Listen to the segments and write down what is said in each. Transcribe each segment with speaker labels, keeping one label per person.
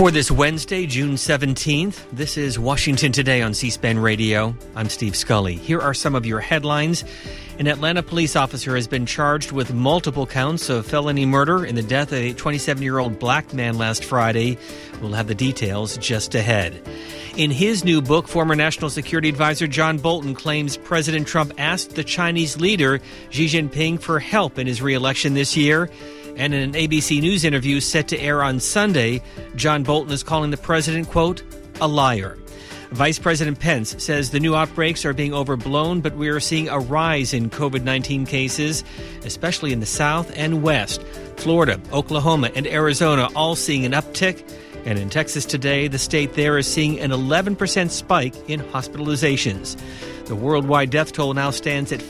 Speaker 1: For this Wednesday, June 17th, this is Washington Today on C-SPAN Radio. I'm Steve Scully. Here are some of your headlines. An Atlanta police officer has been charged with multiple counts of felony murder in the death of a 27-year-old black man last Friday. We'll have the details just ahead. In his new book, former National Security Advisor John Bolton claims President Trump asked the Chinese leader Xi Jinping for help in his re-election this year. And in an ABC News interview set to air on Sunday, John Bolton is calling the president, quote, a liar. Vice President Pence says the new outbreaks are being overblown, but we are seeing a rise in COVID-19 cases, especially in the South and West. Florida, Oklahoma, and Arizona all seeing an uptick. And in Texas today, the state there is seeing an 11% spike in hospitalizations. The worldwide death toll now stands at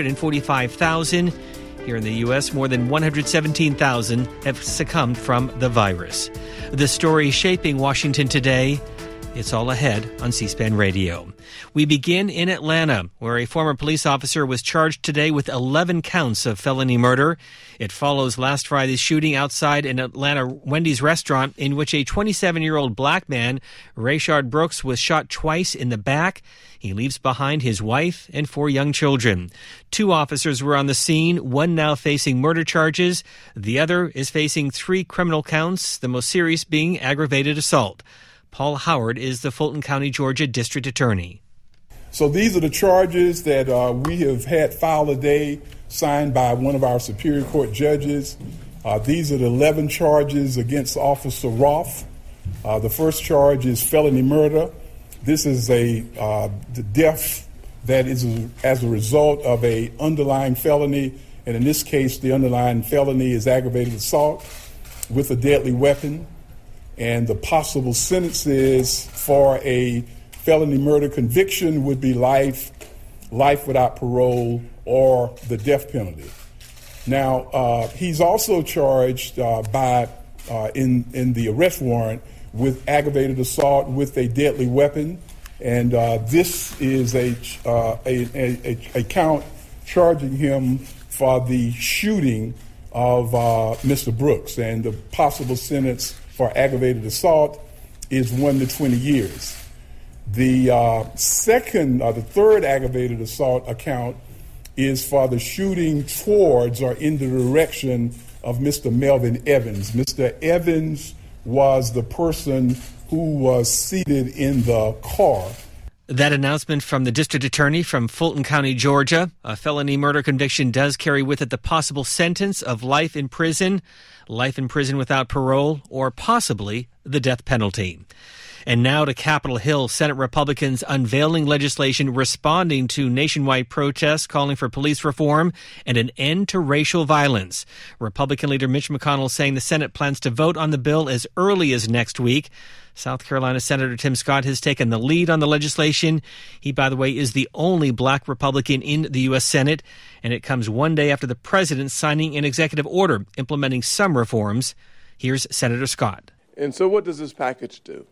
Speaker 1: 445,000. Here in the U.S., more than 117,000 have succumbed from the virus. The story shaping Washington today, it's all ahead on C-SPAN Radio. We begin in Atlanta, where a former police officer was charged today with 11 counts of felony murder. It follows last Friday's shooting outside an Atlanta Wendy's restaurant in which a 27-year-old black man, Rayshard Brooks, was shot twice in the back. He leaves behind his wife and 4 young children. 2 officers were on the scene, one now facing murder charges. The other is facing 3 criminal counts, the most serious being aggravated assault. Paul Howard is the Fulton County, Georgia District Attorney.
Speaker 2: So these are the charges that we have had filed today, signed by one of our Superior Court judges. These are the 11 charges against Officer Roth. The first charge is felony murder. This is the death that is as a result of a underlying felony, and in this case, the underlying felony is aggravated assault with a deadly weapon. And the possible sentences for a felony murder conviction would be life without parole, or the death penalty. Now, he's also charged in the arrest warrant with aggravated assault with a deadly weapon, and this is a count charging him for the shooting of Mr. Brooks, and the possible sentence for aggravated assault is 1 to 20 years. The third aggravated assault account is for the shooting towards or in the direction of Mr. Melvin Evans. Mr. Evans was the person who was seated in the car.
Speaker 1: That announcement from the district attorney from Fulton County, Georgia. A felony murder conviction does carry with it the possible sentence of life in prison without parole, or possibly the death penalty. And now to Capitol Hill, Senate Republicans unveiling legislation responding to nationwide protests calling for police reform and an end to racial violence. Republican leader Mitch McConnell saying the Senate plans to vote on the bill as early as next week. South Carolina Senator Tim Scott has taken the lead on the legislation. He, by the way, is the only black Republican in the U.S. Senate, and it comes one day after the president signing an executive order implementing some reforms. Here's Senator Scott.
Speaker 3: And so what does this package do?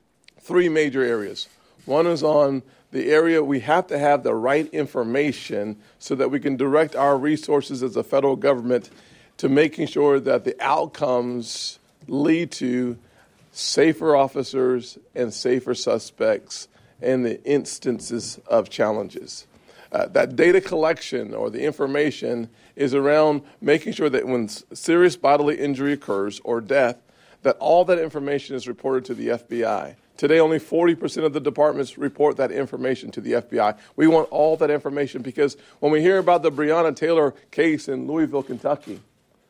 Speaker 3: 3 major areas. One is on the area we have to have the right information so that we can direct our resources as a federal government to making sure that the outcomes lead to safer officers and safer suspects in the instances of challenges. That data collection or the information is around making sure that when serious bodily injury occurs or death, that all that information is reported to the FBI. Today, only 40% of the departments report that information to the FBI. We want all that information because when we hear about the Breonna Taylor case in Louisville, Kentucky,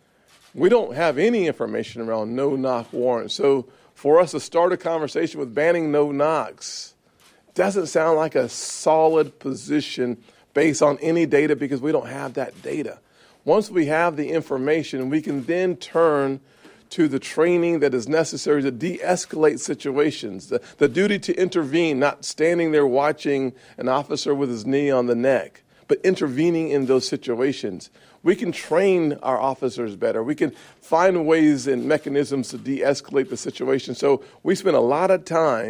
Speaker 3: we don't have any information around no-knock warrants. So for us to start a conversation with banning no-knocks doesn't sound like a solid position based on any data because we don't have that data. Once we have the information, we can then turn to the training that is necessary to de-escalate situations, the duty to intervene, not standing there watching an officer with his knee on the neck, but intervening in those situations. We can train our officers better. We can find ways and mechanisms to de-escalate the situation. So we spend a lot of time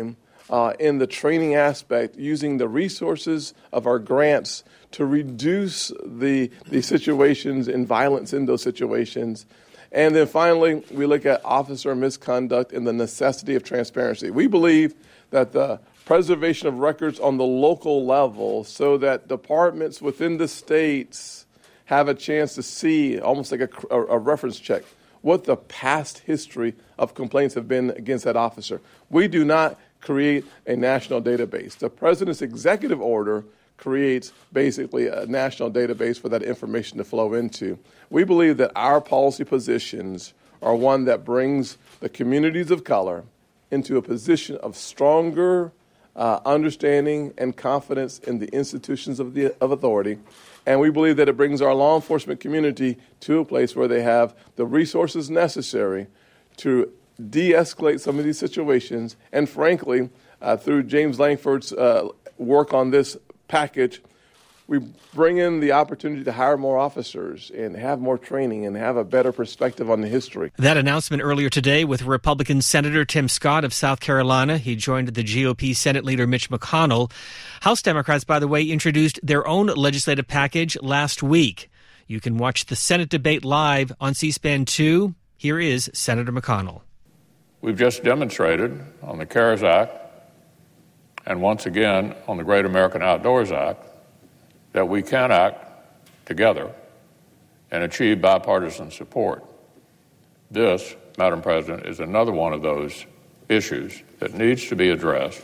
Speaker 3: in the training aspect, using the resources of our grants to reduce the situations and violence in those situations. And then finally, we look at officer misconduct and the necessity of transparency. We believe that the preservation of records on the local level so that departments within the states have a chance to see, almost like a reference check, what the past history of complaints have been against that officer. We do not create a national database. The president's executive order creates basically a national database for that information to flow into. We believe that our policy positions are one that brings the communities of color into a position of stronger understanding and confidence in the institutions of authority. And we believe that it brings our law enforcement community to a place where they have the resources necessary to de-escalate some of these situations. And frankly, through James Langford's work on this package, we bring in the opportunity to hire more officers and have more training and have a better perspective on the history.
Speaker 1: That announcement earlier today with Republican Senator Tim Scott of South Carolina. He joined the GOP Senate leader Mitch McConnell. House Democrats, by the way, introduced their own legislative package last week. You can watch the Senate debate live on C-SPAN 2. Here is Senator McConnell.
Speaker 4: We've just demonstrated on the CARES Act and once again on the Great American Outdoors Act that we can act together and achieve bipartisan support. This, Madam President, is another one of those issues that needs to be addressed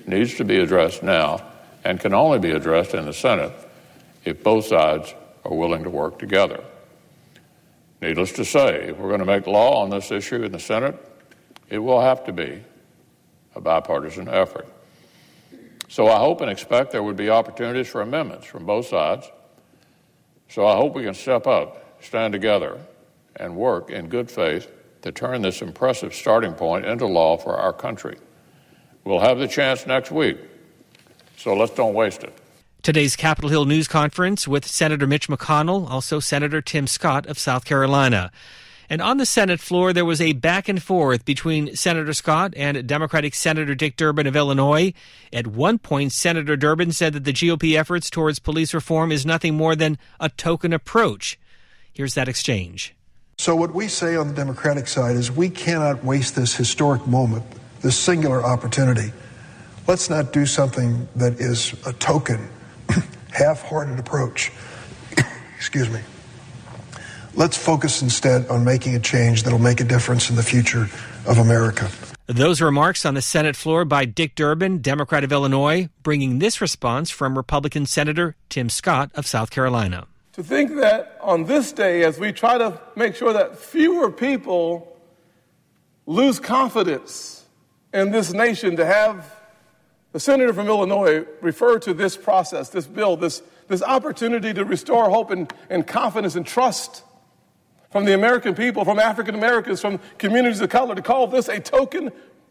Speaker 4: now, and can only be addressed in the Senate if both sides are willing to work together. Needless to say, if we're going to make law on this issue in the Senate, it will have to be a bipartisan effort. So I hope and expect there would be opportunities for amendments from both sides. So I hope we can step up, stand together, and work in good faith to turn this impressive starting point into law for our country. We'll have the chance next week, so let's don't waste it.
Speaker 1: Today's Capitol Hill News Conference with Senator Mitch McConnell, also Senator Tim Scott of South Carolina. And on the Senate floor, there was a back and forth between Senator Scott and Democratic Senator Dick Durbin of Illinois. At one point, Senator Durbin said that the GOP efforts towards police reform is nothing more than a token approach. Here's that exchange.
Speaker 5: So what we say on the Democratic side is we cannot waste this historic moment, this singular opportunity. Let's not do something that is a token, half-hearted approach. Excuse me. Let's focus instead on making a change that will make a difference in the future of America.
Speaker 1: Those remarks on the Senate floor by Dick Durbin, Democrat of Illinois, bringing this response from Republican Senator Tim Scott of South Carolina.
Speaker 3: To think that on this day, as we try to make sure that fewer people lose confidence in this nation, to have the senator from Illinois refer to this process, this bill, this opportunity to restore hope and confidence and trust from the American people, from African Americans, from communities of color, to call this a token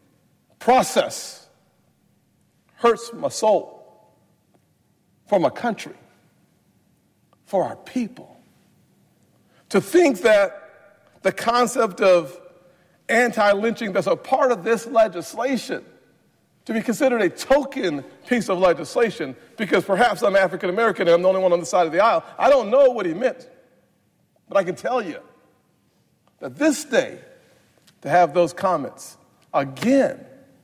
Speaker 3: process hurts my soul for my country, for our people. To think that the concept of anti-lynching that's a part of this legislation to be considered a token piece of legislation because perhaps I'm African American and I'm the only one on the side of the aisle. I don't know what he meant, but I can tell you that this day, to have those comments again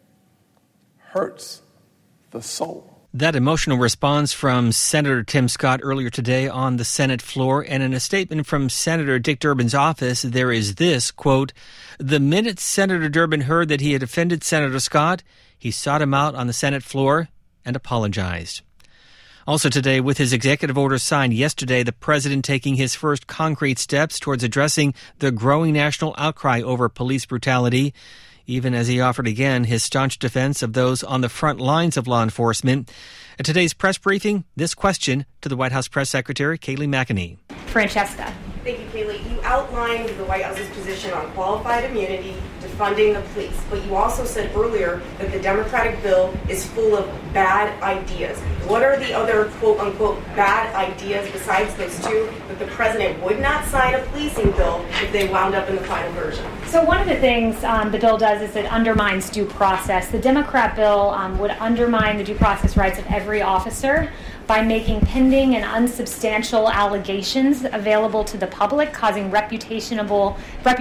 Speaker 3: hurts the soul.
Speaker 1: That emotional response from Senator Tim Scott earlier today on the Senate floor, and in a statement from Senator Dick Durbin's office, there is this, quote, "The minute Senator Durbin heard that he had offended Senator Scott, he sought him out on the Senate floor and apologized." Also today, with his executive order signed yesterday, the president taking his first concrete steps towards addressing the growing national outcry over police brutality, even as he offered again his staunch defense of those on the front lines of law enforcement. At today's press briefing, this question to the White House Press Secretary Kayleigh McEnany.
Speaker 6: Francesca, Thank you, Kaylee. You outlined the White House's position on qualified immunity, defunding the police, but you also said earlier that the Democratic bill is full of bad ideas. What are the other quote-unquote bad ideas besides those two that the president would not sign a policing bill if they wound up in the final version?
Speaker 7: So one of the things the bill does is it undermines due process. The Democrat bill would undermine the due process rights of every officer by making pending and unsubstantial allegations available to the public, causing reputational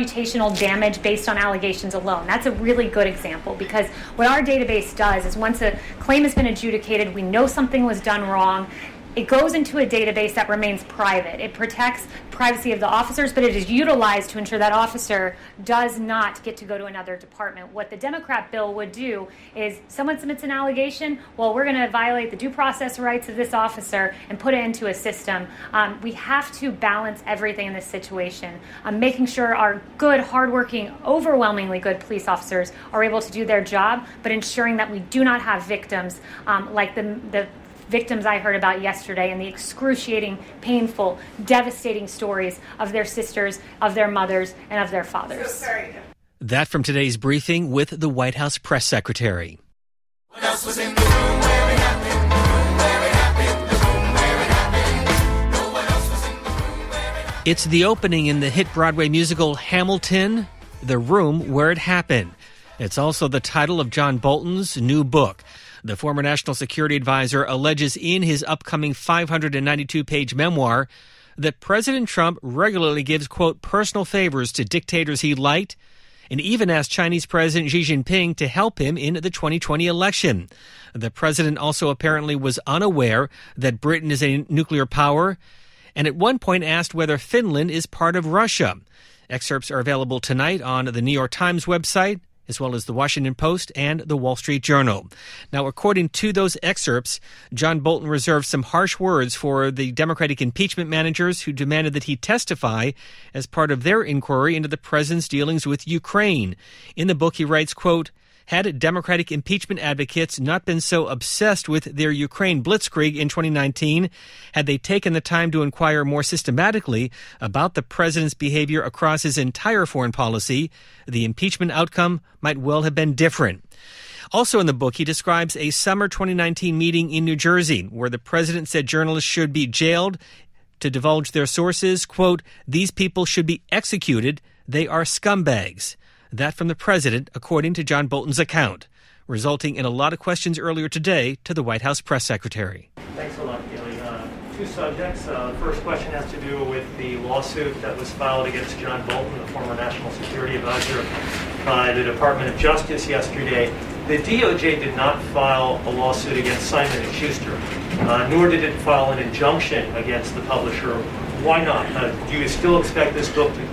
Speaker 7: damage based on allegations alone. That's a really good example, because what our database does is once a claim has been adjudicated, we know something was done wrong, it goes into a database that remains private. It protects privacy of the officers, but it is utilized to ensure that officer does not get to go to another department. What the Democrat bill would do is someone submits an allegation, well, we're going to violate the due process rights of this officer and put it into a system. We have to balance everything in this situation, making sure our good, hardworking, overwhelmingly good police officers are able to do their job, but ensuring that we do not have victims like the victims I heard about yesterday and the excruciating, painful, devastating stories of their sisters, of their mothers, and of their fathers.
Speaker 1: That from today's briefing with the White House press secretary.
Speaker 8: What else was in the room where it happened? Where it happened? The room where it happened. No one else was in the room where it happened.
Speaker 1: It's the opening in the hit Broadway musical Hamilton, The Room Where It Happened. It's also the title of John Bolton's new book. The former national security advisor alleges in his upcoming 592-page memoir that President Trump regularly gives, quote, personal favors to dictators he liked, and even asked Chinese President Xi Jinping to help him in the 2020 election. The president also apparently was unaware that Britain is a nuclear power, and at one point asked whether Finland is part of Russia. Excerpts are available tonight on the New York Times website, as well as the Washington Post and the Wall Street Journal. Now, according to those excerpts, John Bolton reserved some harsh words for the Democratic impeachment managers who demanded that he testify as part of their inquiry into the president's dealings with Ukraine. In the book, he writes, quote, had Democratic impeachment advocates not been so obsessed with their Ukraine blitzkrieg in 2019, had they taken the time to inquire more systematically about the president's behavior across his entire foreign policy, the impeachment outcome might well have been different. Also in the book, he describes a summer 2019 meeting in New Jersey where the president said journalists should be jailed to divulge their sources. Quote, these people should be executed. They are scumbags. That from the president, according to John Bolton's account, resulting in a lot of questions earlier today to the White House press secretary.
Speaker 9: Thanks a lot, Kelly. Two subjects. The first question has to do with the lawsuit that was filed against John Bolton, the former national security advisor, by the Department of Justice yesterday. The DOJ did not file a lawsuit against Simon & Schuster, nor did it file an injunction against the publisher. Why not? Do you still expect this book to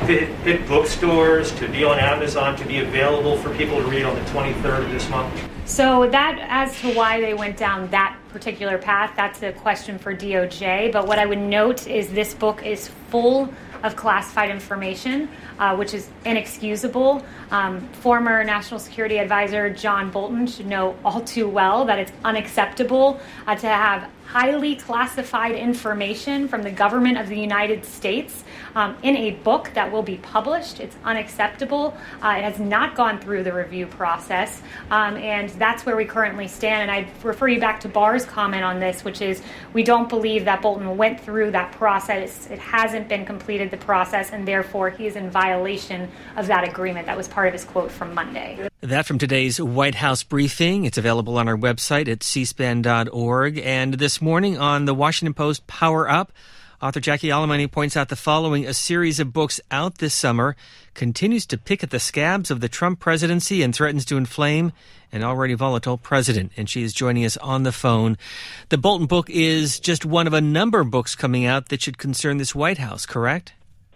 Speaker 9: hit bookstores, to be on Amazon, to be available for people to read on the 23rd of this month?
Speaker 7: So that, as to why they went down that particular path, that's a question for DOJ. But what I would note is this book is full of classified information, which is inexcusable. Former National Security Advisor John Bolton should know all too well that it's unacceptable to have highly classified information from the government of the United States in a book that will be published. It's unacceptable. It has not gone through the review process, and that's where we currently stand. And I refer you back to Barr's comment on this, which is we don't believe that Bolton went through that process. It hasn't been completed, the process, and therefore he is in violation of that agreement. That was part of his quote from Monday.
Speaker 1: That from today's White House briefing. It's available on our website at cspan.org. And this morning on the Washington Post Power Up, author Jackie Alemany points out the following: a series of books out this summer continues to pick at the scabs of the Trump presidency and threatens to inflame an already volatile president. And she is joining us on the phone. The Bolton book is just one of a number of books coming out that should concern this White House, correct?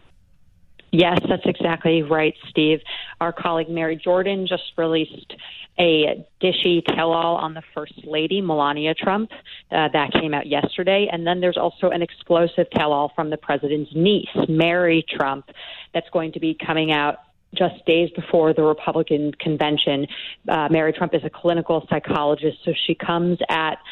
Speaker 10: Yes, that's exactly right, Steve. Our colleague Mary Jordan just released a dishy tell-all on the First Lady, Melania Trump. That came out yesterday. And then there's also an explosive tell-all from the president's niece, Mary Trump, that's going to be coming out just days before the Republican convention. Mary Trump is a clinical psychologist, so she comes at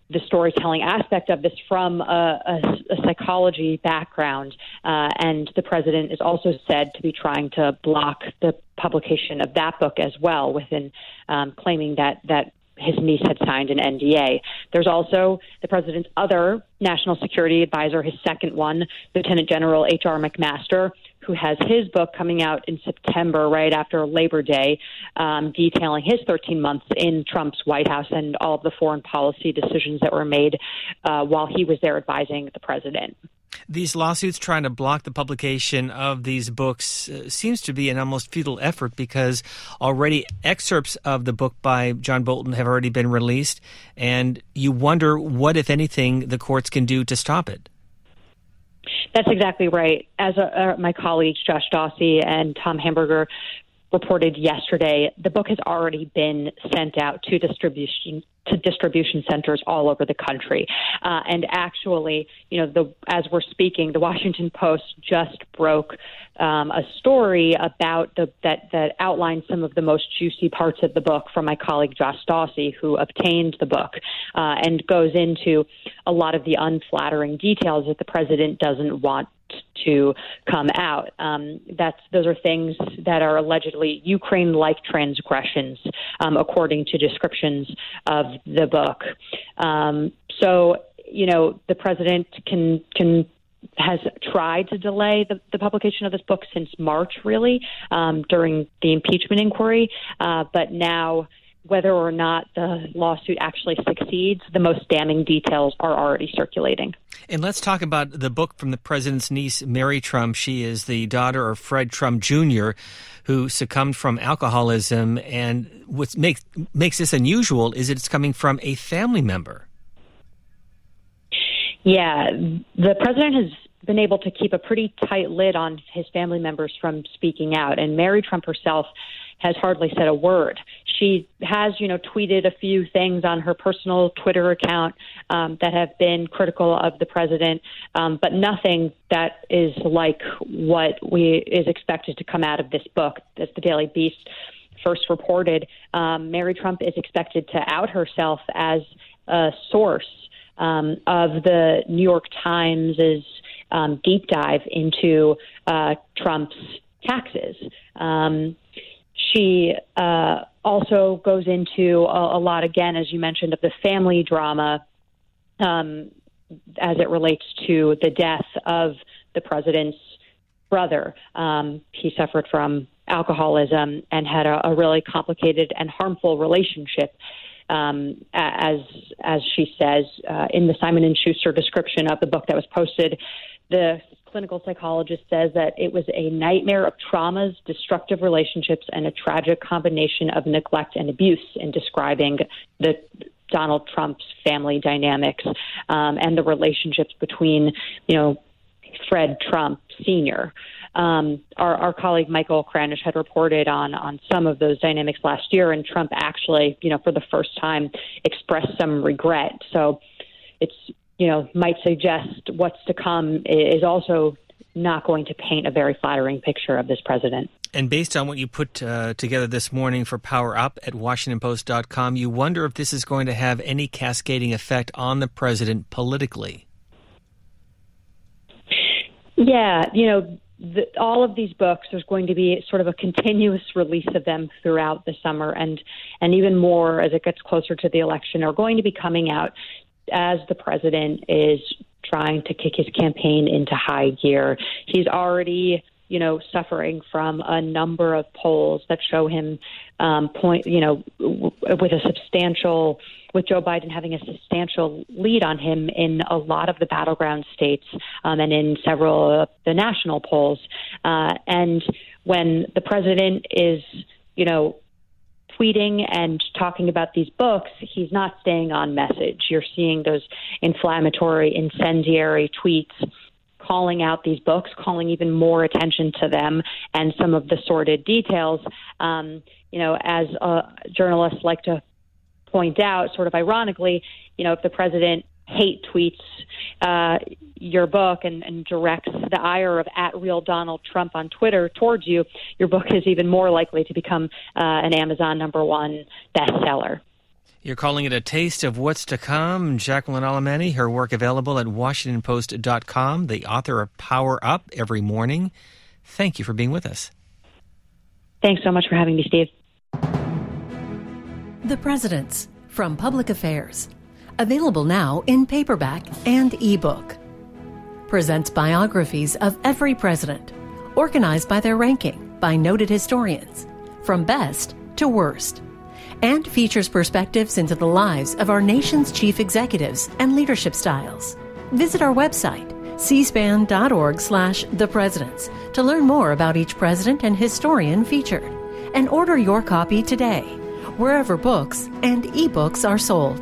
Speaker 10: the storytelling aspect of this from a psychology background. And the president is also said to be trying to block the publication of that book as well, within claiming that his niece had signed an NDA. There's also the president's other national security advisor, his second one, Lieutenant General H.R. McMaster, who has his book coming out in September, right after Labor Day, detailing his 13 months in Trump's White House and all of the foreign policy decisions that were made while he was there advising the president.
Speaker 1: These lawsuits trying to block the publication of these books seems to be an almost futile effort, because already excerpts of the book by John Bolton have already been released, and you wonder what, if anything, the courts can do to stop it.
Speaker 10: That's exactly right. As my colleagues Josh Dawsey and Tom Hamburger reported yesterday, the book has already been sent out to distribution centers all over the country. And actually, as we're speaking, the Washington Post just broke a story about that outlined some of the most juicy parts of the book from my colleague Josh Dawsey, who obtained the book, and goes into a lot of the unflattering details that the president doesn't want to come out. Those are things that are allegedly Ukraine-like transgressions, according to descriptions of the book. So, the president has tried to delay the publication of this book since March, really, during the impeachment inquiry. But now, whether or not the lawsuit actually succeeds, the most damning details are already circulating.
Speaker 1: And let's talk about the book from the president's niece, Mary Trump. She is the daughter of Fred Trump Jr., who succumbed from alcoholism. And what makes this unusual is it's coming from a family member. Yeah, the president has been able to keep a pretty tight lid on his family members from speaking out. And Mary Trump herself has hardly said a word. She has, tweeted a few things on her personal Twitter account that have been critical of the president, but nothing that is like what is expected to come out of this book. As the Daily Beast first reported, Mary Trump is expected to out herself as a source of the New York Times' deep dive into Trump's taxes. She also goes into a lot, again, as you mentioned, of the family drama as it relates to the death of the president's brother. He suffered from alcoholism and had a really complicated and harmful relationship, as she says in the Simon & Schuster description of the book that was posted. The clinical psychologist says that it was a nightmare of traumas, destructive relationships, and a tragic combination of neglect and abuse in describing the Donald Trump's family dynamics and the relationships between, Fred Trump Sr. Our colleague Michael Kranish had reported on some of those dynamics last year, and Trump actually, for the first time expressed some regret. So it's, might suggest what's to come is also not going to paint a very flattering picture of this president. And based on what you put together this morning for Power Up at WashingtonPost.com, you wonder if this is going to have any cascading effect on the president politically. Yeah, all of these books, there's going to be sort of a continuous release of them throughout the summer, and even more as it gets closer to the election, are going to be coming out as the president is trying to kick his campaign into high gear. He's already, suffering from a number of polls that show him with Joe Biden having a substantial lead on him in a lot of the battleground states and in several of the national polls. And when the president is, tweeting and talking about these books, he's not staying on message. You're seeing those inflammatory, incendiary tweets calling out these books, calling even more attention to them and some of the sordid details. As journalists like to point out, sort of ironically, if the president hate tweets your book and directs the ire of @RealDonaldTrump on Twitter towards you, your book is even more likely to become an Amazon #1 bestseller. You're calling it a taste of what's to come. Jacqueline Alemany, her work available at WashingtonPost.com, the author of Power Up Every Morning. Thank you for being with us.
Speaker 10: Thanks so much for having me, Steve.
Speaker 11: The Presidents from Public Affairs. Available now in paperback and ebook. Presents biographies of every president, organized by their ranking by noted historians, from best to worst, and features perspectives into the lives of our nation's chief executives and leadership styles. Visit our website, cspan.org/thepresidents, to learn more about each president and historian featured, and order your copy today, wherever books and ebooks are sold.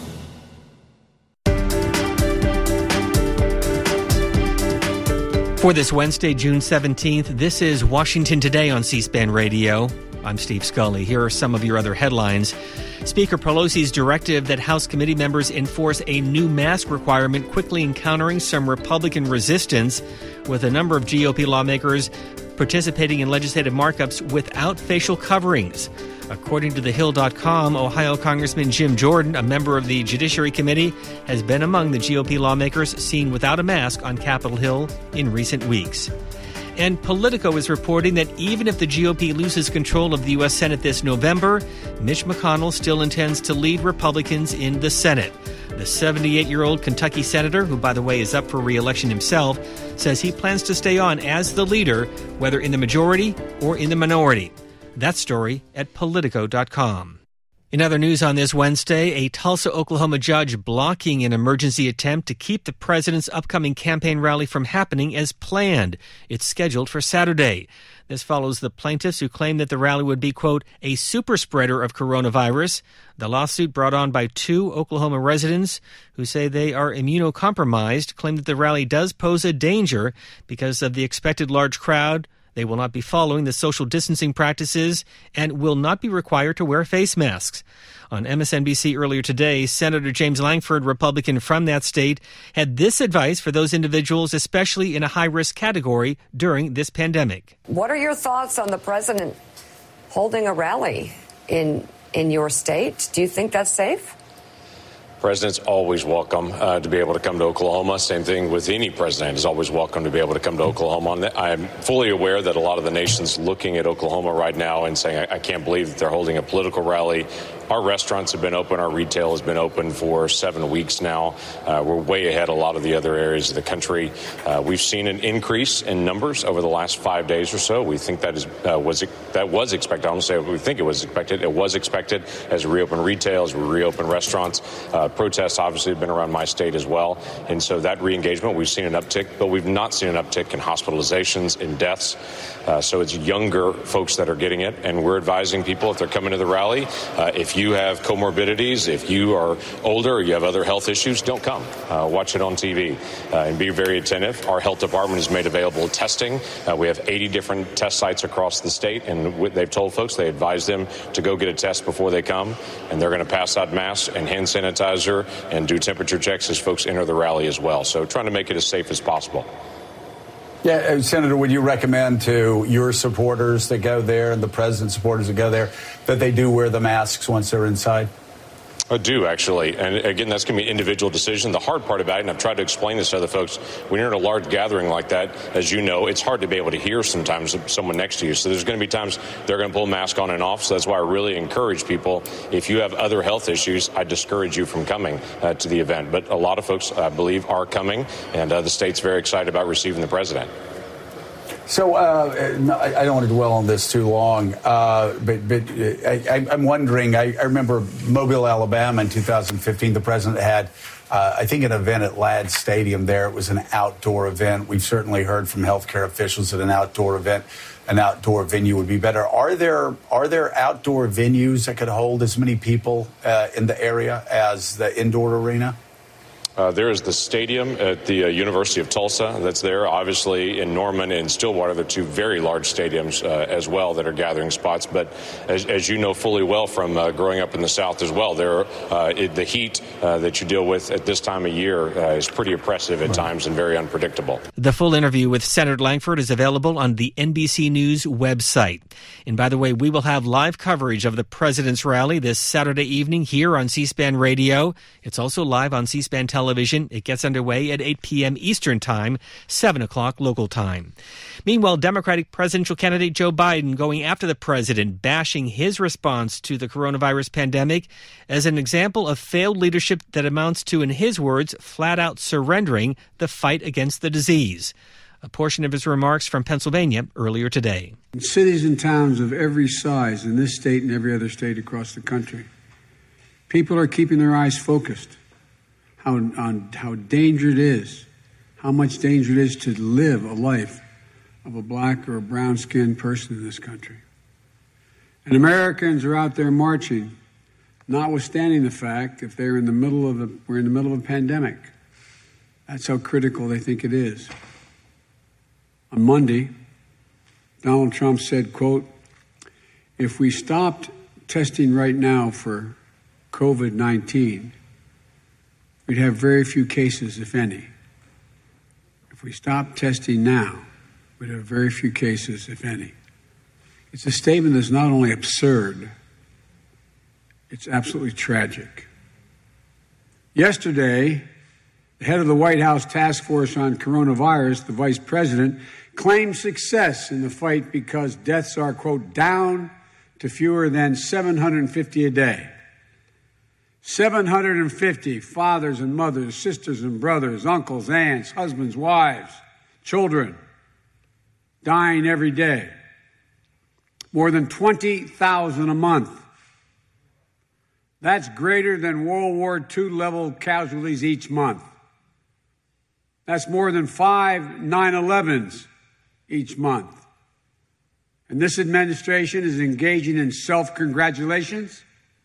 Speaker 1: For this Wednesday, June 17th, this is Washington Today on C-SPAN Radio. I'm Steve Scully. Here are some of your other headlines. Speaker Pelosi's directive that House committee members enforce a new mask requirement quickly encountering some Republican resistance, with a number of GOP lawmakers participating in legislative markups without facial coverings. According to TheHill.com, Ohio Congressman Jim Jordan, a member of the Judiciary Committee, has been among the GOP lawmakers seen without a mask on Capitol Hill in recent weeks. And Politico is reporting that even if the GOP loses control of the U.S. Senate this November, Mitch McConnell still intends to lead Republicans in the Senate. The 78-year-old Kentucky senator, who, by the way, is up for re-election himself, says he plans to stay on as the leader, whether in the majority or in the minority. That story at Politico.com. In other news on this Wednesday, a Tulsa, Oklahoma judge blocking an emergency attempt to keep the president's upcoming campaign rally from happening as planned. It's scheduled for Saturday. This follows the plaintiffs who claim that the rally would be, quote, a super spreader of coronavirus. The lawsuit, brought on by two Oklahoma residents who say they are immunocompromised, claim that the rally does pose a danger because of the expected large crowd. They will not be following the social distancing practices and will not be required to wear face masks. On MSNBC earlier today, Senator James Langford, Republican from that state, had this advice for those individuals, especially in a high-risk category during this pandemic.
Speaker 12: What are your thoughts on the president holding a rally in your state? Do you think that's safe?
Speaker 13: President's always welcome to be able to come to Oklahoma. Same thing with any president is always welcome to be able to come to Oklahoma. I'm fully aware that a lot of the nation's looking at Oklahoma right now and saying, I can't believe that they're holding a political rally. Our restaurants have been open. Our retail has been open for 7 weeks now. We're way ahead of a lot of the other areas of the country. We've seen an increase in numbers over the last 5 days or so. We think that was expected. I don't say we think it was expected. It was expected as we reopen retail, as we reopen restaurants. Protests obviously have been around my state as well. And so that re-engagement, we've seen an uptick, but we've not seen an uptick in hospitalizations, in deaths. So it's younger folks that are getting it. And we're advising people if they're coming to the rally, if you have comorbidities, if you are older or you have other health issues, don't come. Watch it on TV and be very attentive. Our health department has made available testing. We have 80 different test sites across the state, and they've told folks, they advise them to go get a test before they come, and they're going to pass out masks and hand sanitizer and do temperature checks as folks enter the rally as well. So trying to make it as safe as possible.
Speaker 14: Yeah, Senator, would you recommend to your supporters that go there and the president's supporters that go there that they do wear the masks once they're inside?
Speaker 13: I do, actually. And again, that's going to be an individual decision. The hard part about it, and I've tried to explain this to other folks, when you're in a large gathering like that, as you know, it's hard to be able to hear sometimes someone next to you. So there's going to be times they're going to pull a mask on and off. So that's why I really encourage people, if you have other health issues, I discourage you from coming to the event. But a lot of folks, I believe, are coming, and the state's very excited about receiving the president.
Speaker 14: So I don't want to dwell on this too long, but I'm wondering, I remember Mobile, Alabama in 2015, the president had, I think, an event at Ladd Stadium there. It was an outdoor event. We've certainly heard from healthcare officials that an outdoor event, an outdoor venue would be better. Are there outdoor venues that could hold as many people in the area as the indoor arena?
Speaker 13: There is the stadium at the University of Tulsa that's there. Obviously, in Norman and Stillwater, there are two very large stadiums as well that are gathering spots. But as you know fully well from growing up in the South as well, the heat that you deal with at this time of year is pretty oppressive at times and very unpredictable.
Speaker 1: The full interview with Senator Lankford is available on the NBC News website. And by the way, we will have live coverage of the President's rally this Saturday evening here on C-SPAN Radio. It's also live on C-SPAN television. It gets underway at 8 p.m. Eastern Time, 7 o'clock local time. Meanwhile, Democratic presidential candidate Joe Biden going after the president, bashing his response to the coronavirus pandemic as an example of failed leadership that amounts to, in his words, flat out surrendering the fight against the disease. A portion of his remarks from Pennsylvania earlier today.
Speaker 15: In cities and towns of every size in this state and every other state across the country, people are keeping their eyes focused on how dangerous it is, how much danger it is to live a life of a black or a brown-skinned person in this country. And Americans are out there marching, notwithstanding the fact if we're in the middle of a pandemic. That's how critical they think it is. On Monday, Donald Trump said, quote, "If we stopped testing right now for COVID-19, we'd have very few cases, if any. If we stopped testing now, we'd have very few cases, if any." It's a statement that's not only absurd, it's absolutely tragic. Yesterday, the head of the White House task force on coronavirus, the vice president, claimed success in the fight because deaths are, quote, down to fewer than 750 a day. 750 fathers and mothers, sisters and brothers, uncles, aunts, husbands, wives, children dying every day. More than 20,000 a month. That's greater than World War II level casualties each month. That's more than 5 9/11s each month. And this administration is engaging in self-congratulations.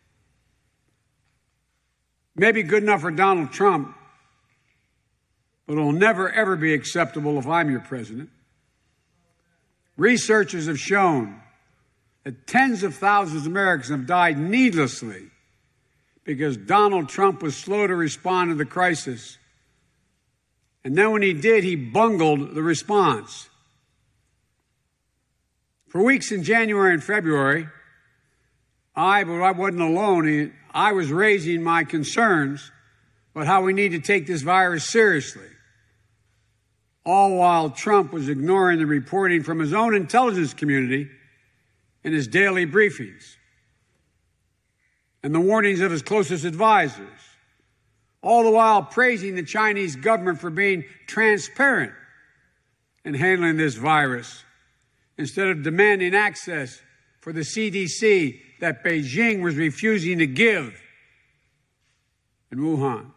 Speaker 15: Maybe good enough for Donald Trump, but it'll never, ever be acceptable if I'm your president. Researchers have shown that tens of thousands of Americans have died needlessly because Donald Trump was slow to respond to the crisis. And then when he did, he bungled the response. For weeks in January and February, but I wasn't alone. I was raising my concerns about how we need to take this virus seriously, all while Trump was ignoring the reporting from his own intelligence community in his daily briefings and the warnings of his closest advisors, all the while praising the Chinese government for being transparent in handling this virus instead of demanding access for the CDC that Beijing was refusing to give in Wuhan.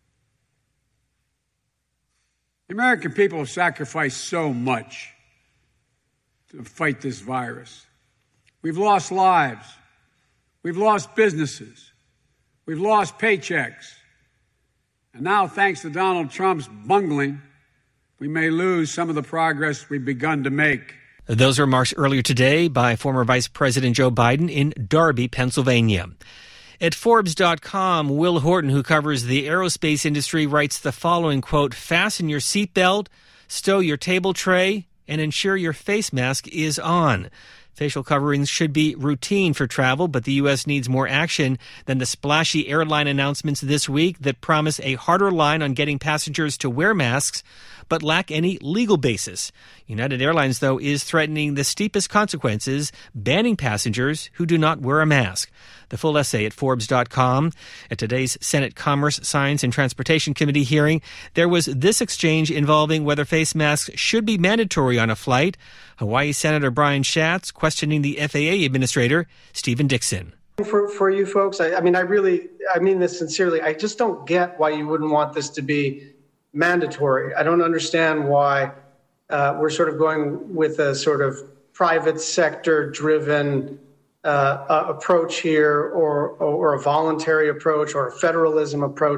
Speaker 15: The American people have sacrificed so much to fight this virus. We've lost lives. We've lost businesses. We've lost paychecks. And now, thanks to Donald Trump's bungling, we may lose some of the progress we've begun to make.
Speaker 1: Those remarks earlier today by former Vice President Joe Biden in Darby, Pennsylvania. At Forbes.com, Will Horton, who covers the aerospace industry, writes the following, quote, "Fasten your seatbelt, stow your table tray, and ensure your face mask is on." Facial coverings should be routine for travel, but the U.S. needs more action than the splashy airline announcements this week that promise a harder line on getting passengers to wear masks, but lack any legal basis. United Airlines, though, is threatening the steepest consequences, banning passengers who do not wear a mask. The full essay at Forbes.com. At today's Senate Commerce, Science, and Transportation Committee hearing, there was this exchange involving whether face masks should be mandatory on a flight. Hawaii Senator Brian Schatz questioning the FAA Administrator, Stephen Dixon.
Speaker 16: For you folks, I mean this sincerely. I just don't get why you wouldn't want this to be mandatory. I don't understand why we're sort of going with a sort of private sector driven approach here or a voluntary approach or a federalism approach.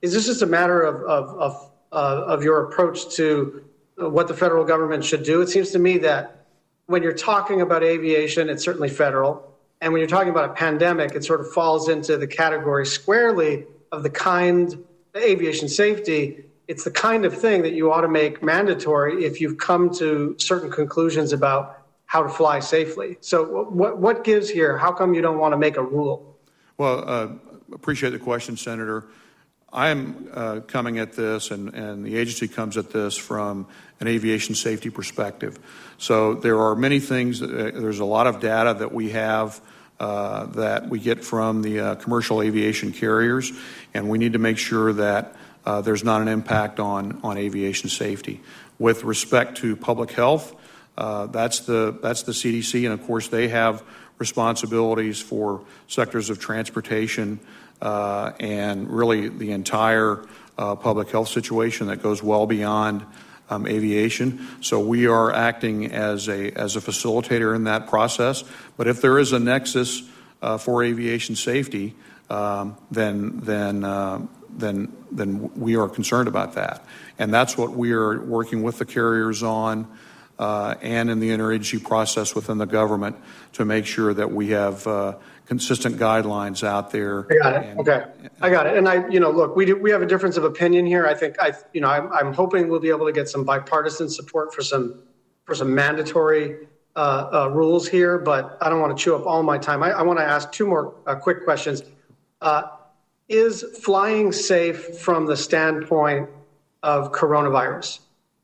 Speaker 16: Is this just a matter of your approach to what the federal government should do? It seems to me that when you're talking about aviation, it's certainly federal. And when you're talking about a pandemic, it sort of falls into the category squarely of the kind, aviation safety. It's the kind of thing that you ought to make mandatory if you've come to certain conclusions about how to fly safely. So what gives here? How come you don't want to make a rule?
Speaker 17: Well, appreciate the question, Senator. I'm coming at this, and the agency comes at this from an aviation safety perspective. So there are many things, there's a lot of data that we have that we get from the commercial aviation carriers, and we need to make sure that there's not an impact on aviation safety. With respect to public health, that's the CDC, and of course they have responsibilities for sectors of transportation and really the entire public health situation that goes well beyond aviation. So we are acting as a facilitator in that process. But if there is a nexus for aviation safety, then we are concerned about that. And that's what we are working with the carriers on and in the interagency process within the government to make sure that we have consistent guidelines out there.
Speaker 16: I got it. Okay. I got it. And look, we have a difference of opinion here. I think I'm hoping we'll be able to get some bipartisan support for some mandatory rules here, but I don't want to chew up all my time. I want to ask two more quick questions. Is flying safe from the standpoint of coronavirus?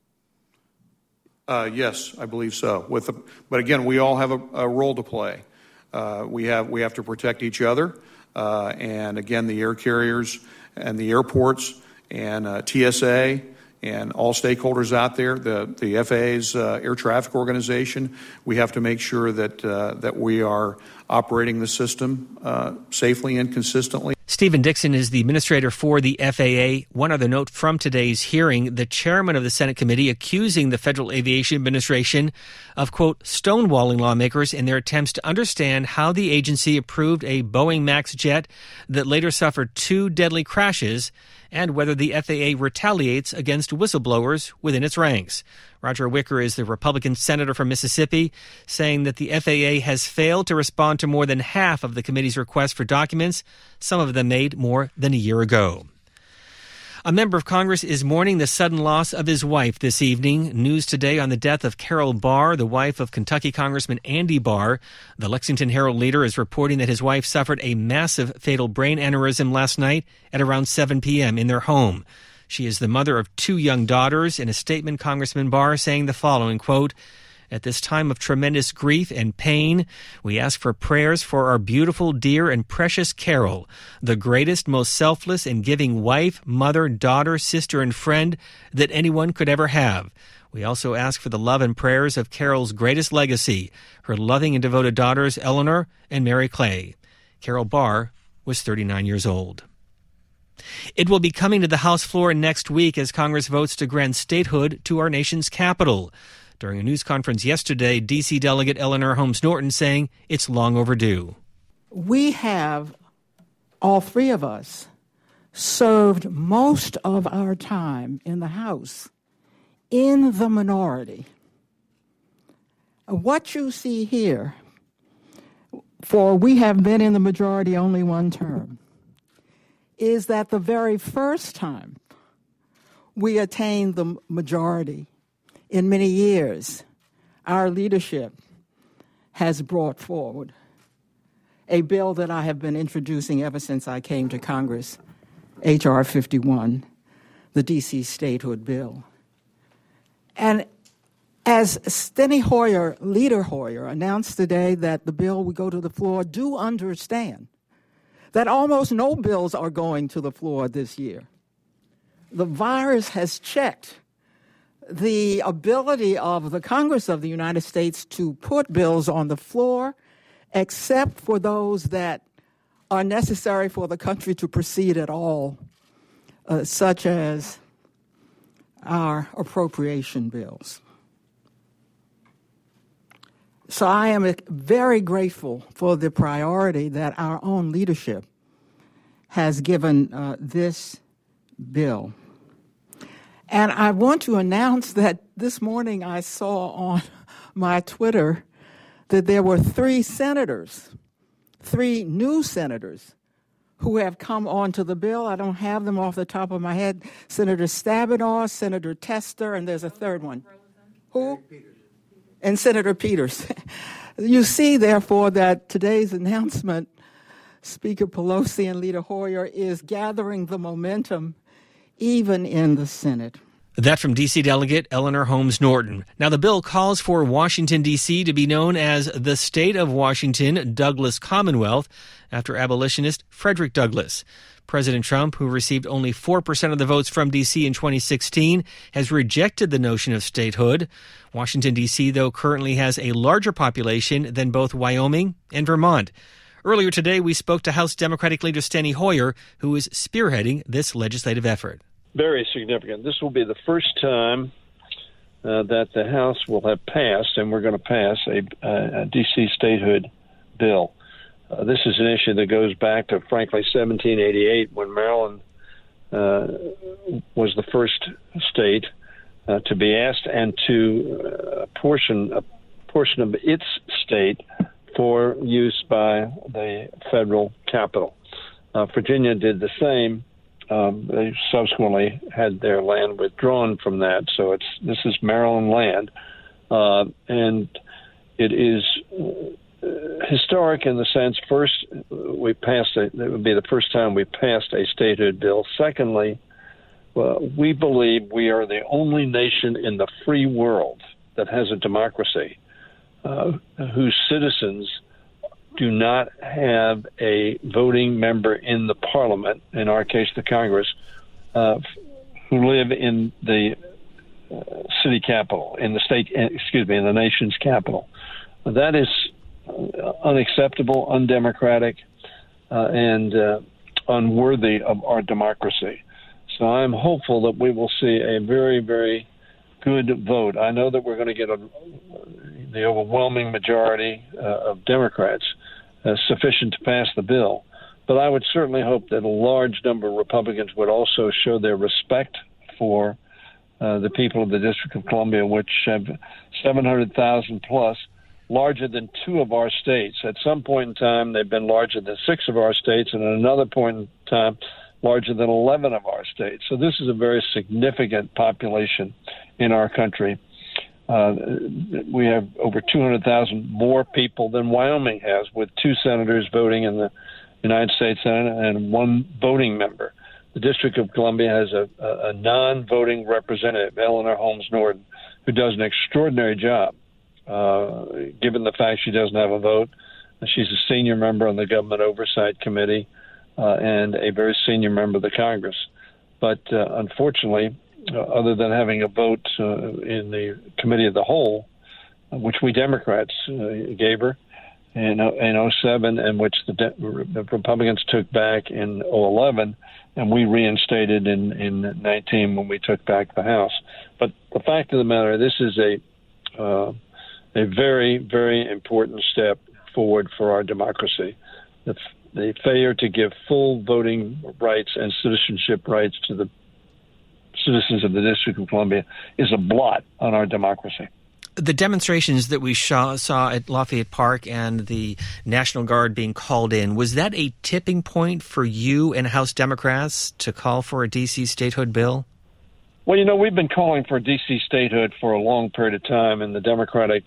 Speaker 17: Yes, I believe so. But again, we all have a role to play. We have to protect each other, and again, the air carriers and the airports and TSA and all stakeholders out there, the FAA's air traffic organization. We have to make sure that we are operating the system safely and consistently.
Speaker 1: Stephen Dixon is the administrator for the FAA. One other note from today's hearing, the chairman of the Senate committee accusing the Federal Aviation Administration of, quote, stonewalling lawmakers in their attempts to understand how the agency approved a Boeing MAX jet that later suffered 2 deadly crashes and whether the FAA retaliates against whistleblowers within its ranks. Roger Wicker is the Republican senator from Mississippi, saying that the FAA has failed to respond to more than half of the committee's requests for documents, some of them made more than a year ago. A member of Congress is mourning the sudden loss of his wife this evening. News today on the death of Carol Barr, the wife of Kentucky Congressman Andy Barr. The Lexington Herald leader is reporting that his wife suffered a massive fatal brain aneurysm last night at around 7 p.m. in their home. She is the mother of 2 young daughters. In a statement, Congressman Barr saying the following, quote, "At this time of tremendous grief and pain, we ask for prayers for our beautiful, dear, and precious Carol, the greatest, most selfless and giving wife, mother, daughter, sister, and friend that anyone could ever have. We also ask for the love and prayers of Carol's greatest legacy, her loving and devoted daughters, Eleanor and Mary Clay." Carol Barr was 39 years old. It will be coming to the House floor next week as Congress votes to grant statehood to our nation's capital. During a news conference yesterday, D.C. Delegate Eleanor Holmes Norton saying it's long overdue.
Speaker 18: We have, all 3 of us, served most of our time in the House in the minority. What you see here, for we have been in the majority only 1 term, is that the very first time we attained the majority in many years, our leadership has brought forward a bill that I have been introducing ever since I came to Congress, H.R. 51, the D.C. statehood bill. And as Steny Hoyer, Leader Hoyer, announced today that the bill would go to the floor, do understand that almost no bills are going to the floor this year. The virus has checked the ability of the Congress of the United States to put bills on the floor, except for those that are necessary for the country to proceed at all, such as our appropriation bills. So I am very grateful for the priority that our own leadership has given this bill. And I want to announce that this morning I saw on my Twitter that there were three new senators who have come onto the bill. I don't have them off the top of my head. Senator Stabenow, Senator Tester, and there's a third one. Who? And Senator Peters. You see, therefore, that today's announcement, Speaker Pelosi and Leader Hoyer, is gathering the momentum even in the Senate.
Speaker 1: That from D.C. Delegate Eleanor Holmes Norton. Now, the bill calls for Washington, D.C. to be known as the State of Washington Douglas Commonwealth after abolitionist Frederick Douglass. President Trump, who received only 4% of the votes from D.C. in 2016, has rejected the notion of statehood. Washington, D.C., though, currently has a larger population than both Wyoming and Vermont. Earlier today, we spoke to House Democratic leader Steny Hoyer, who is spearheading this legislative effort.
Speaker 19: Very significant. This will be the first time that the House will have passed, and we're going to pass a D.C. statehood bill. This is an issue that goes back to, frankly, 1788, when Maryland was the first state to be asked and to portion of its state for use by the federal capital. Virginia did the same. They subsequently had their land withdrawn from that, so this is Maryland land, and it is historic in the sense, first, it would be the first time we passed a statehood bill. Secondly, we believe we are the only nation in the free world that has a democracy whose citizens do not have a voting member in the parliament, in our case the Congress, who live in the city capital, in the nation's capital. That is unacceptable, undemocratic, and unworthy of our democracy. So I'm hopeful that we will see a very, very good vote. I know that we're going to get the overwhelming majority of Democrats sufficient to pass the bill, but I would certainly hope that a large number of Republicans would also show their respect for the people of the District of Columbia, which have 700,000 plus, larger than 2 of our states. At some point in time, they've been larger than 6 of our states, and at another point in time, larger than 11 of our states. So this is a very significant population in our country. We have over 200,000 more people than Wyoming has, with 2 senators voting in the United States Senate and 1 voting member. The District of Columbia has a non-voting representative, Eleanor Holmes Norton, who does an extraordinary job, given the fact she doesn't have a vote. She's a senior member on the Government Oversight Committee and a very senior member of the Congress. But unfortunately, other than having a vote in the Committee of the Whole, which we Democrats gave her in 2007, and which the Republicans took back in 2011, and we reinstated in 2019 when we took back the House. But the fact of the matter, this is a very, very important step forward for our democracy. The failure to give full voting rights and citizenship rights to the citizens of the District of Columbia is a blot on our democracy.
Speaker 1: The demonstrations that we saw at Lafayette Park and the National Guard being called in, was that a tipping point for you and House Democrats to call for a D.C. statehood bill?
Speaker 19: Well, we've been calling for D.C. statehood for a long period of time in the Democratic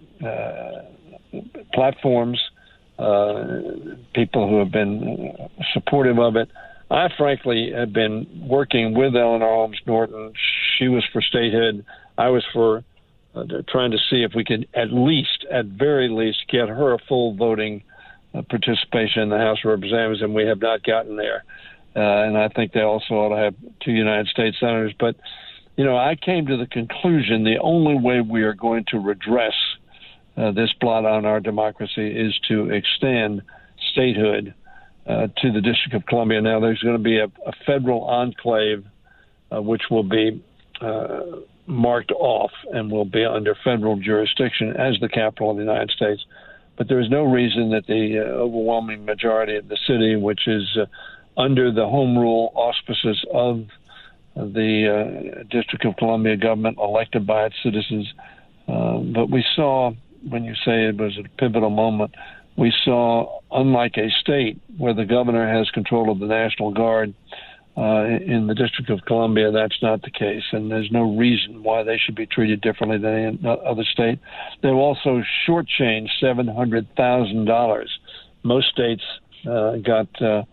Speaker 19: platforms, people who have been supportive of it. I, frankly, have been working with Eleanor Holmes Norton. She was for statehood. I was for trying to see if we could at very least, get her a full voting participation in the House of Representatives, and we have not gotten there. And I think they also ought to have 2 United States senators. But, I came to the conclusion the only way we are going to redress this blot on our democracy is to extend statehood to the District of Columbia. Now, there's going to be a federal enclave which will be marked off and will be under federal jurisdiction as the capital of the United States. But there is no reason that the overwhelming majority of the city, which is under the home rule auspices of the District of Columbia government elected by its citizens. But we saw, when you say it was a pivotal moment, we saw, unlike a state where the governor has control of the National Guard, in the District of Columbia, that's not the case, and there's no reason why they should be treated differently than any other state. They've also shortchanged $700,000. Most states got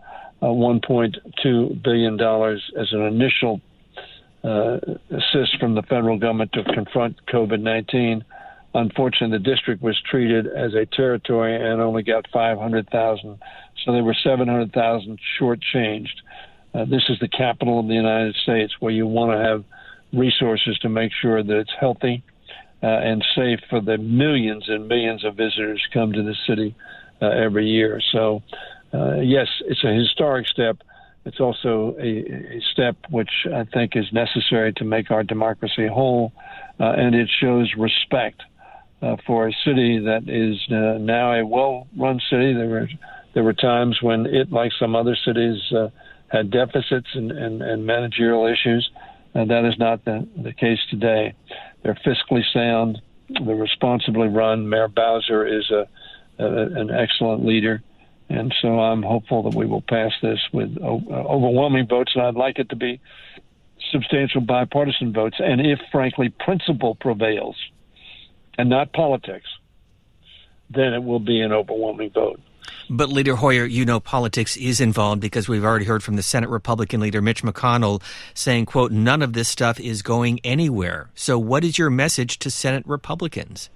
Speaker 19: $1.2 billion as an initial assist from the federal government to confront COVID-19. Unfortunately, the district was treated as a territory and only got $500,000, so they were $700,000 shortchanged. This is the capital of the United States, where you want to have resources to make sure that it's healthy and safe for the millions and millions of visitors who come to the city every year. So, yes, it's a historic step. It's also a step which I think is necessary to make our democracy whole, and it shows respect for a city that is now a well-run city. There were times when it, like some other cities, had deficits and managerial issues. That is not the case today. They're fiscally sound. They're responsibly run. Mayor Bowser is an excellent leader. And so I'm hopeful that we will pass this with overwhelming votes, and I'd like it to be substantial bipartisan votes. And if, frankly, principle prevails and not politics, then it will be an overwhelming vote.
Speaker 1: But, Leader Hoyer, you know politics is involved, because we've already heard from the Senate Republican leader Mitch McConnell saying, quote, none of this stuff is going anywhere. So what is your message to Senate Republicans?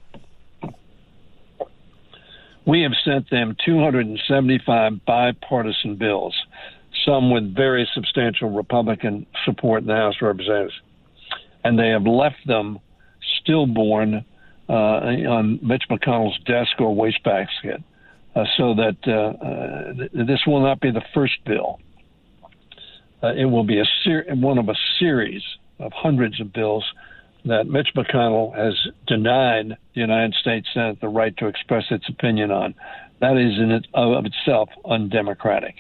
Speaker 19: We have sent them 275 bipartisan bills, some with very substantial Republican support in the House of Representatives. And they have left them stillborn on Mitch McConnell's desk or wastebasket. So that this will not be the first bill. It will be one of a series of hundreds of bills that Mitch McConnell has denied the United States Senate the right to express its opinion on. That is in of itself undemocratic.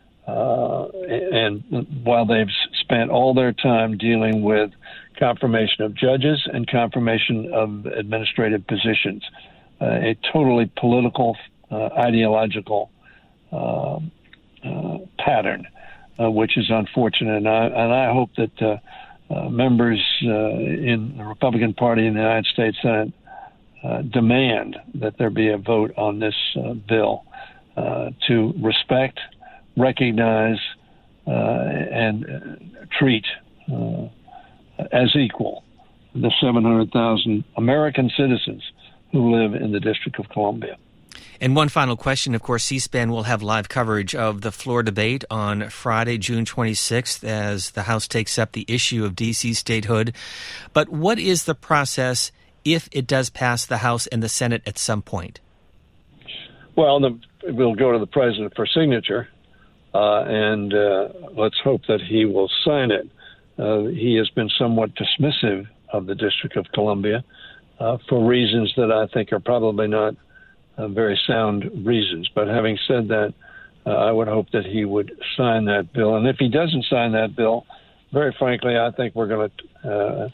Speaker 19: And while they've spent all their time dealing with confirmation of judges and confirmation of administrative positions, a totally political ideological pattern, which is unfortunate. And I hope that members in the Republican Party in the United States Senate demand that there be a vote on this bill to respect, recognize, and treat as equal the 700,000 American citizens who live in the District of Columbia.
Speaker 1: And one final question. Of course, C-SPAN will have live coverage of the floor debate on Friday, June 26th, as the House takes up the issue of D.C. statehood. But what is the process if it does pass the House and the Senate at some point?
Speaker 19: Well, we'll go to the president for signature, and let's hope that he will sign it. He has been somewhat dismissive of the District of Columbia for reasons that I think are probably not very sound reasons. But having said that, I would hope that he would sign that bill. And if he doesn't sign that bill, very frankly, I think we're going to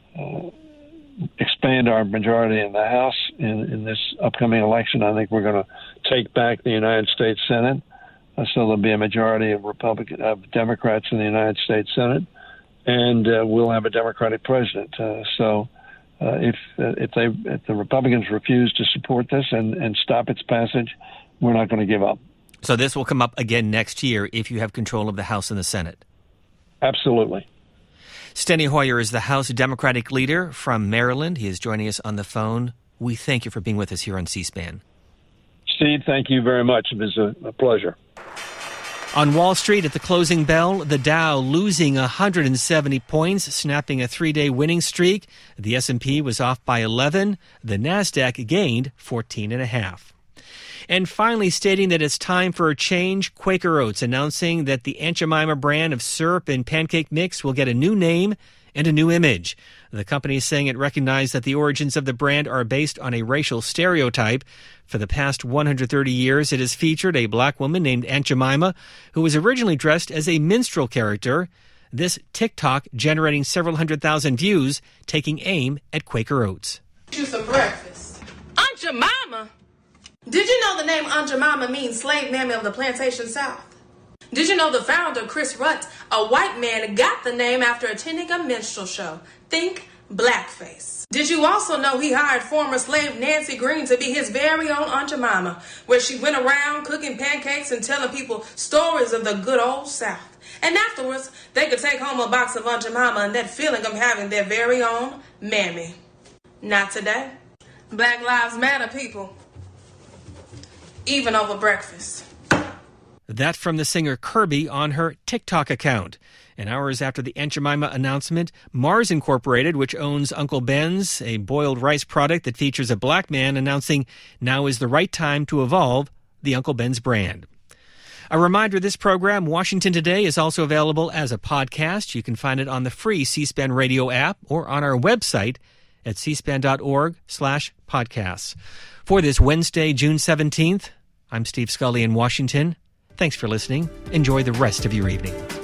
Speaker 19: expand our majority in the House in this upcoming election. I think we're going to take back the United States Senate, so there'll be a majority of Democrats in the United States Senate, and we'll have a Democratic president. If the Republicans refuse to support this and stop its passage, we're not going to give up.
Speaker 1: So this will come up again next year if you have control of the House and the Senate?
Speaker 19: Absolutely.
Speaker 1: Steny Hoyer is the House Democratic leader from Maryland. He is joining us on the phone. We thank you for being with us here on C-SPAN.
Speaker 19: Steve, thank you very much. It was a pleasure.
Speaker 1: On Wall Street at the closing bell, the Dow losing 170 points, snapping a three-day winning streak. The S&P was off by 11. The Nasdaq gained 14.5. And finally, stating that it's time for a change, Quaker Oats announcing that the Aunt Jemima brand of syrup and pancake mix will get a new name and a new image. The company is saying it recognized that the origins of the brand are based on a racial stereotype. For the past 130 years, it has featured a black woman named Aunt Jemima, who was originally dressed as a minstrel character. This TikTok generating several 100,000 views, taking aim at Quaker Oats.
Speaker 20: You some breakfast. Aunt Jemima? Did you know the name Aunt Jemima means slave mammy of the plantation South? Did you know the founder, Chris Rutt, a white man, got the name after attending a minstrel show? Think blackface. Did you also know he hired former slave Nancy Green to be his very own Aunt Jemima, where she went around cooking pancakes and telling people stories of the good old South? And afterwards, they could take home a box of Aunt Jemima and that feeling of having their very own mammy. Not today. Black Lives Matter, people. Even over breakfast.
Speaker 1: That from the singer Kirby on her TikTok account. And hours after the Aunt Jemima announcement, Mars Incorporated, which owns Uncle Ben's, a boiled rice product that features a black man, announcing now is the right time to evolve the Uncle Ben's brand. A reminder, this program, Washington Today, is also available as a podcast. You can find it on the free C-SPAN radio app or on our website at cspan.org/podcasts. For this Wednesday, June 17th, I'm Steve Scully in Washington. Thanks for listening. Enjoy the rest of your evening.